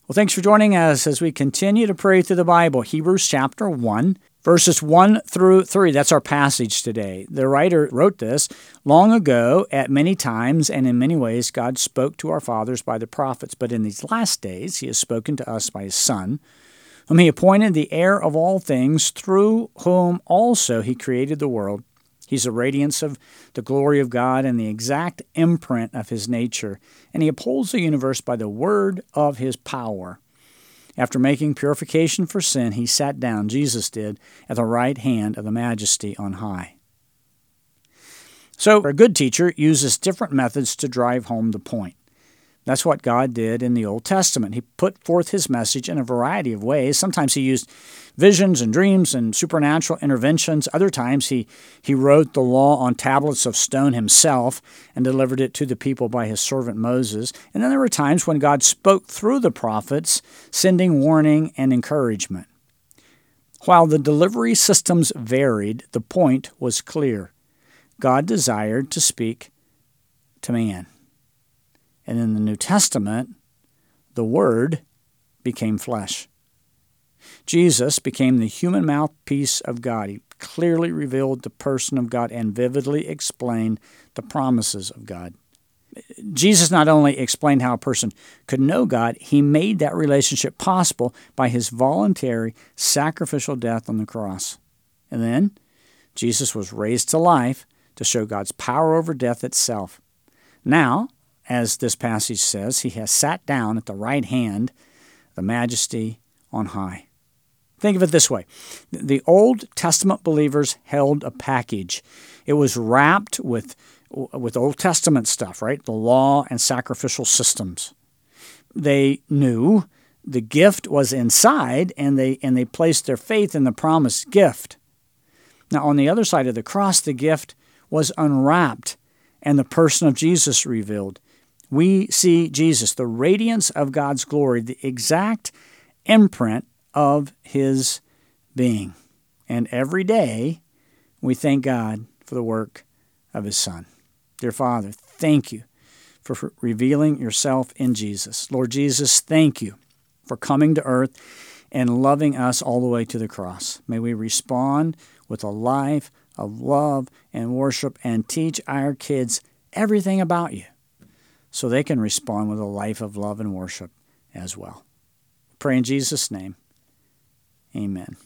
Well, thanks for joining us as we continue to pray through the Bible. Hebrews chapter 1, verses 1 through 3. That's our passage today. The writer wrote this long ago, at many times and in many ways, God spoke to our fathers by the prophets. But in these last days, he has spoken to us by his Son, whom he appointed the heir of all things, through whom also he created the world. He's the radiance of the glory of God and the exact imprint of his nature, and he upholds the universe by the word of his power. After making purification for sin, he sat down, Jesus did, at the right hand of the Majesty on high. So, a good teacher uses different methods to drive home the point. That's what God did in the Old Testament. He put forth his message in a variety of ways. Sometimes he used visions and dreams and supernatural interventions. Other times he wrote the law on tablets of stone himself and delivered it to the people by his servant Moses. And then there were times when God spoke through the prophets, sending warning and encouragement. While the delivery systems varied, the point was clear. God desired to speak to man. And in the New Testament, the Word became flesh. Jesus became the human mouthpiece of God. He clearly revealed the person of God and vividly explained the promises of God. Jesus not only explained how a person could know God, he made that relationship possible by his voluntary sacrificial death on the cross. And then Jesus was raised to life to show God's power over death itself. Now, as this passage says, he has sat down at the right hand, the Majesty on high. Think of it this way. The Old Testament believers held a package. It was wrapped with Old Testament stuff, right? The law and sacrificial systems. They knew the gift was inside, and they placed their faith in the promised gift. Now, on the other side of the cross, the gift was unwrapped, and the person of Jesus revealed. We see Jesus, the radiance of God's glory, the exact imprint of his being. And every day, we thank God for the work of his Son. Dear Father, thank you for revealing yourself in Jesus. Lord Jesus, thank you for coming to earth and loving us all the way to the cross. May we respond with a life of love and worship and teach our kids everything about you, so they can respond with a life of love and worship as well. Pray in Jesus' name. Amen.